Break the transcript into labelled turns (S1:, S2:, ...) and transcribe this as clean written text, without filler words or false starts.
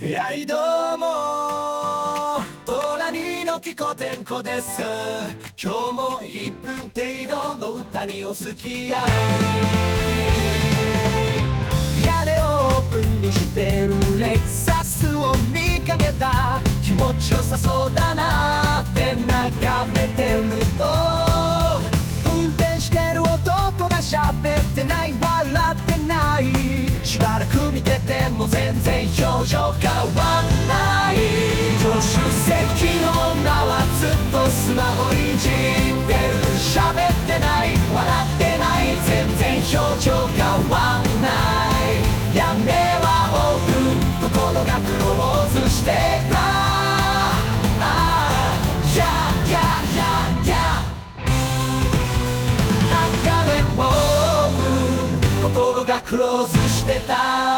S1: はいどうもトラニのキコテンコです。今日も1分程度の歌にお付き合い。屋根をオープンにしてるレクサスを見かけた。気持ちよさそうだなって眺めてると、運転してる男が喋ってない、笑ってない。しばらく見てても全然表情変わんない。助手席の女はずっとスマホいじってる。喋ってない、笑ってない、全然表情変わんない。屋根はオープン、心がクローズしてた。心がクローズしてた。